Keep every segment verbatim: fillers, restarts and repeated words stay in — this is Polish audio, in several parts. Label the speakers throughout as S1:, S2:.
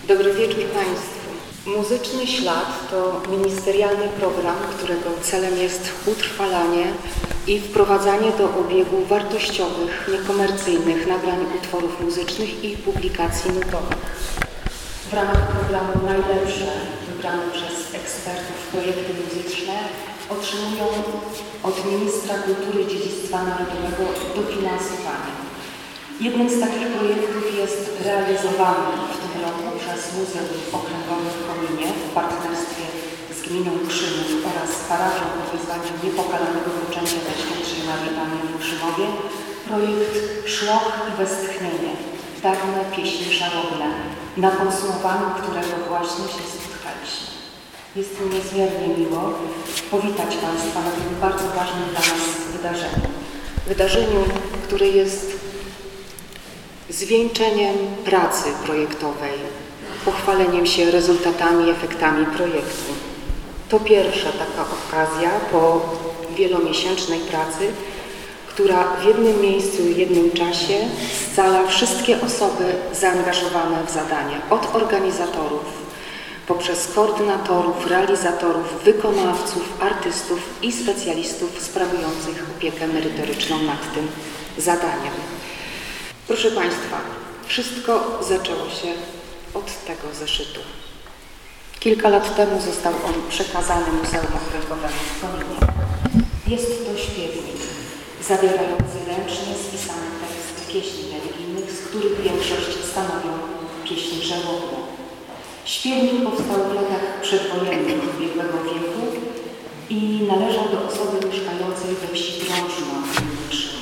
S1: Dobry wieczór Państwu. Muzyczny Ślad to ministerialny program, którego celem jest utrwalanie i wprowadzanie do obiegu wartościowych, niekomercyjnych nagrań utworów muzycznych i publikacji nutowych. W ramach programu najlepsze, wybrane przez ekspertów projekty muzyczne, otrzymują od Ministra Kultury i Dziedzictwa Narodowego dofinansowanie. Jednym z takich projektów jest realizowany w tym roku przez Muzeum Okręgowe w Koninie w partnerstwie z gminą Krzymów oraz parafią pod wyzwaniem Niepokalanego Poczęcia Najświętszej Marii Panny w Krzymowie projekt Szloch i Westchnienie – dawne pieśni żałobne, na konsumowaniu którego właśnie się spotkaliśmy. Jest mi niezmiernie miło powitać Państwa na tym bardzo ważnym dla nas wydarzeniu. Wydarzeniu, które jest zwieńczeniem pracy projektowej, pochwaleniem się rezultatami i efektami projektu. To pierwsza taka okazja po wielomiesięcznej pracy, która w jednym miejscu i jednym czasie scala wszystkie osoby zaangażowane w zadanie, od organizatorów, poprzez koordynatorów, realizatorów, wykonawców, artystów i specjalistów sprawujących opiekę merytoryczną nad tym zadaniem. Proszę Państwa, wszystko zaczęło się od tego zeszytu. Kilka lat temu został on przekazany Muzeum Okręgowemu w Koninie. Jest to śpiewnik zawierający ręcznie spisane teksty pieśni religijnych, z których większość stanowią pieśni żałobne. Śpiewnik powstał w latach przedwojennych ubiegłego wieku i należał do osoby mieszkającej we wsi Drążno w Krzymów.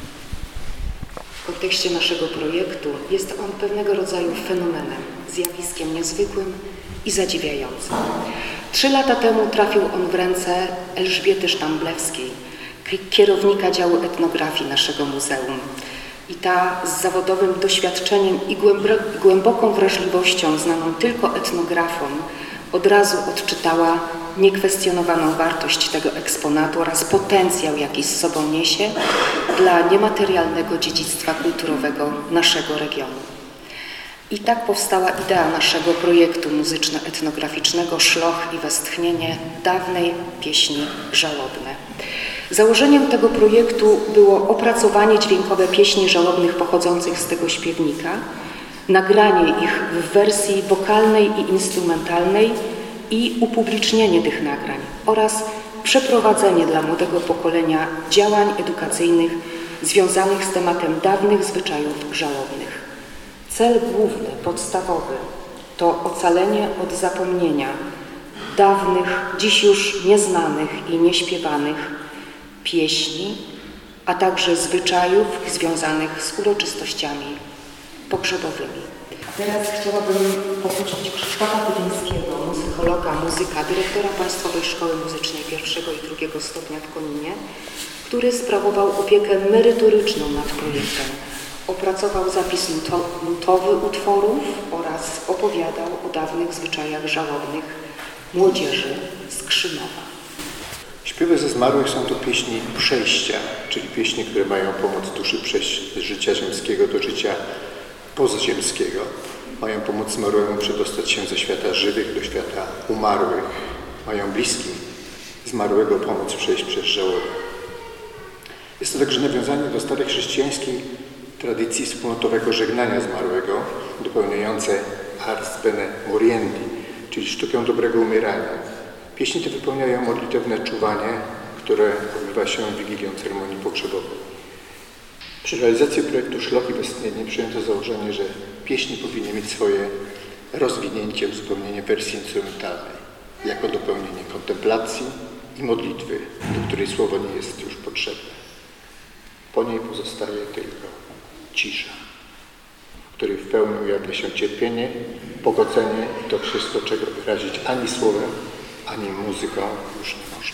S1: W kontekście naszego projektu jest on pewnego rodzaju fenomenem, zjawiskiem niezwykłym i zadziwiającym. Trzy lata temu trafił on w ręce Elżbiety Sztamblewskiej, kierownika działu etnografii naszego muzeum. I ta z zawodowym doświadczeniem i głęboką wrażliwością znaną tylko etnografom od razu odczytała niekwestionowaną wartość tego eksponatu oraz potencjał, jaki z sobą niesie dla niematerialnego dziedzictwa kulturowego naszego regionu. I tak powstała idea naszego projektu muzyczno-etnograficznego Szloch i Westchnienie – dawnej pieśni żałobne. Założeniem tego projektu było opracowanie dźwiękowe pieśni żałobnych pochodzących z tego śpiewnika, nagranie ich w wersji wokalnej i instrumentalnej i upublicznienie tych nagrań oraz przeprowadzenie dla młodego pokolenia działań edukacyjnych związanych z tematem dawnych zwyczajów żałobnych. Cel główny, podstawowy to ocalenie od zapomnienia dawnych, dziś już nieznanych i nieśpiewanych pieśni, a także zwyczajów związanych z uroczystościami pogrzebowymi. A teraz chciałabym poprosić Krzysztofa Tywińskiego, muzykologa, muzyka, dyrektora Państwowej Szkoły Muzycznej pierwszego i drugiego stopnia w Koninie, który sprawował opiekę merytoryczną nad projektem. Opracował zapis nutowy utworów oraz opowiadał o dawnych zwyczajach żałobnych młodzieży z Krzymowa.
S2: Śpiewy ze zmarłych są to pieśni przejścia, czyli pieśni, które mają pomóc duszy przejść z życia ziemskiego do życia pozaziemskiego. Mają pomóc zmarłemu przedostać się ze świata żywych do świata umarłych. Mają bliskim zmarłego pomóc przejść przez żałobę. Jest to także nawiązanie do starej chrześcijańskiej tradycji wspólnotowego żegnania zmarłego, dopełniające ars bene moriendi, czyli sztukę dobrego umierania. Pieśni te wypełniają modlitewne czuwanie, które odbywa się wigilią ceremonii pogrzebowej. Przy realizacji projektu Szloch i Westchnienie przyjęto założenie, że pieśni powinny mieć swoje rozwinięcie, uzupełnienie wersji instrumentalnej, jako dopełnienie kontemplacji i modlitwy, do której słowo nie jest już potrzebne. Po niej pozostaje tylko cisza, w której w pełni ujawnia się cierpienie, pogodzenie i to wszystko, czego wyrazić ani słowem, ani muzyką już nie można.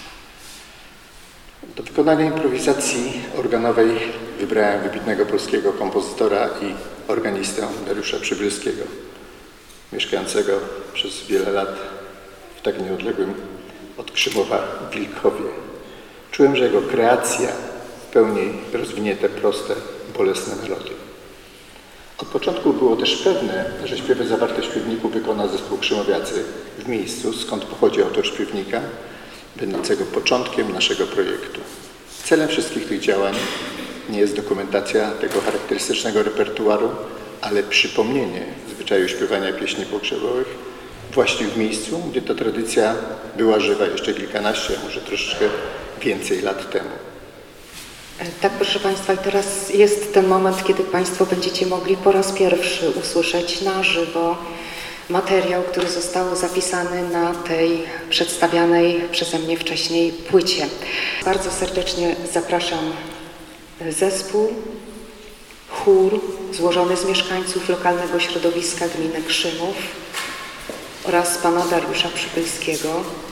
S2: Do wykonania improwizacji organowej wybrałem wybitnego polskiego kompozytora i organistę Dariusza Przybylskiego, mieszkającego przez wiele lat w tak nieodległym od Krzymowa Wilkowie. Czułem, że jego kreacja w pełni rozwinięte, proste, bolesne melodie. Od początku było też pewne, że śpiewy zawarte w śpiewniku wykona zespół Krzymowiacy w miejscu, skąd pochodzi autor śpiewnika, będącego początkiem naszego projektu. Celem wszystkich tych działań nie jest dokumentacja tego charakterystycznego repertuaru, ale przypomnienie zwyczaju śpiewania pieśni pogrzebowych właśnie w miejscu, gdzie ta tradycja była żywa jeszcze kilkanaście, a może troszeczkę więcej lat temu.
S1: Tak, proszę Państwa, i teraz jest ten moment, kiedy Państwo będziecie mogli po raz pierwszy usłyszeć na żywo materiał, który został zapisany na tej przedstawianej przeze mnie wcześniej płycie. Bardzo serdecznie zapraszam zespół, chór złożony z mieszkańców lokalnego środowiska gminy Krzymów oraz pana Dariusza Przybylskiego.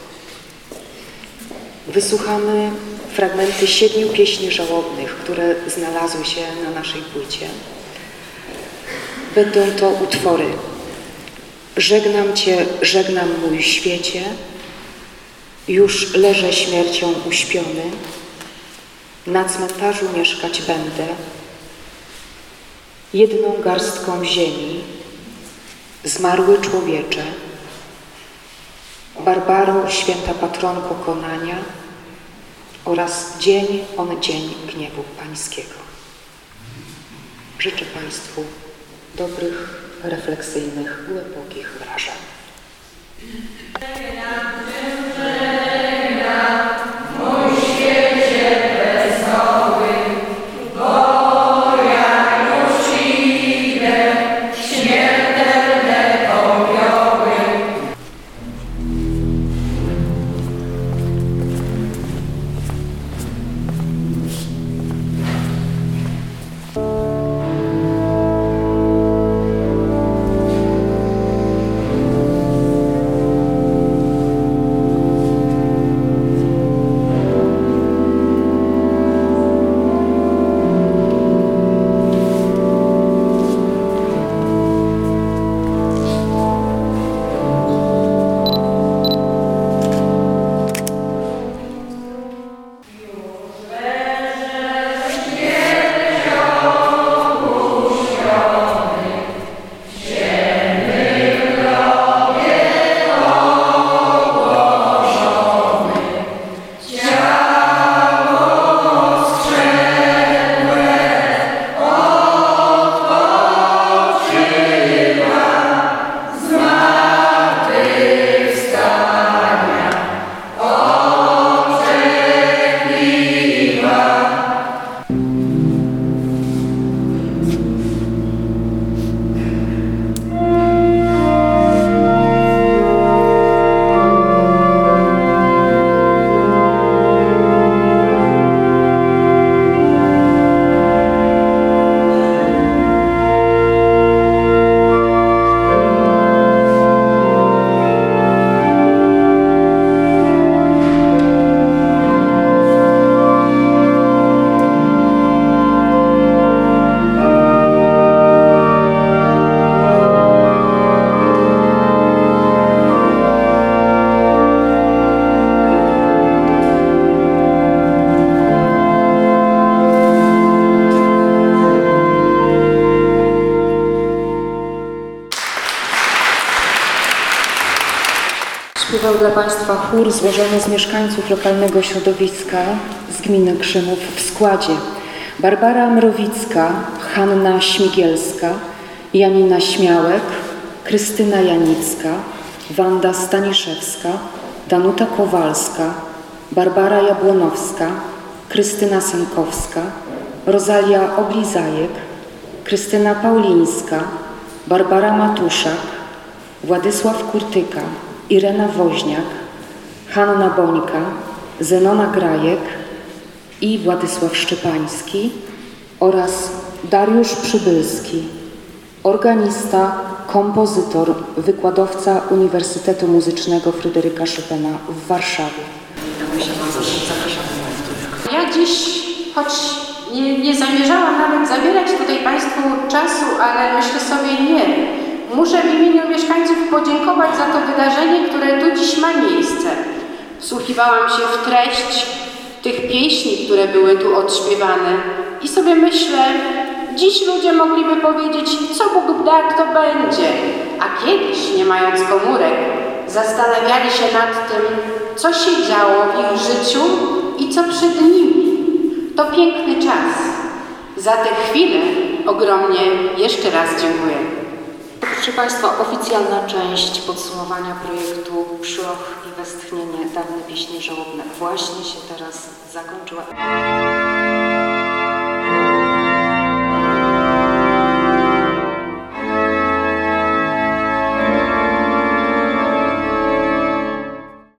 S1: Wysłuchamy fragmenty siedmiu pieśni żałobnych, które znalazły się na naszej płycie. Będą to utwory: Żegnam Cię, żegnam mój świecie, już leżę śmiercią uśpiony, na cmentarzu mieszkać będę, jedną garstką ziemi, zmarły człowiecze, Barbaro, święta patronko konania oraz dzień on dzień gniewu pańskiego. Życzę Państwu dobrych, refleksyjnych, głębokich wrażeń. Śpiewał dla Państwa chór złożony z mieszkańców lokalnego środowiska z gminy Krzymów w składzie: Barbara Mrowicka, Hanna Śmigielska, Janina Śmiałek, Krystyna Janicka, Wanda Staniszewska, Danuta Kowalska, Barbara Jabłonowska, Krystyna Senkowska, Rosalia Oblizajek, Krystyna Paulińska, Barbara Matuszak, Władysław Kurtyka, Irena Woźniak, Hanna Bońka, Zenona Grajek i Władysław Szczepański oraz Dariusz Przybylski, organista, kompozytor, wykładowca Uniwersytetu Muzycznego Fryderyka Chopina w Warszawie.
S3: Ja dziś, choć nie, nie zamierzałam nawet zabierać tutaj Państwu czasu, ale myślę sobie nie. Muszę w imieniu mieszkańców podziękować za to wydarzenie, które tu dziś ma miejsce. Wsłuchiwałam się w treść tych pieśni, które były tu odśpiewane i sobie myślę, Dziś ludzie mogliby powiedzieć, co Bóg da, to będzie. A kiedyś, nie mając komórek, zastanawiali się nad tym, co się działo w ich życiu i co przed nimi. To piękny czas. Za tę chwilę ogromnie jeszcze raz dziękuję.
S1: Proszę Państwa, oficjalna część podsumowania projektu Szloch i westchnienie, dawne pieśni żałobne właśnie się teraz zakończyła.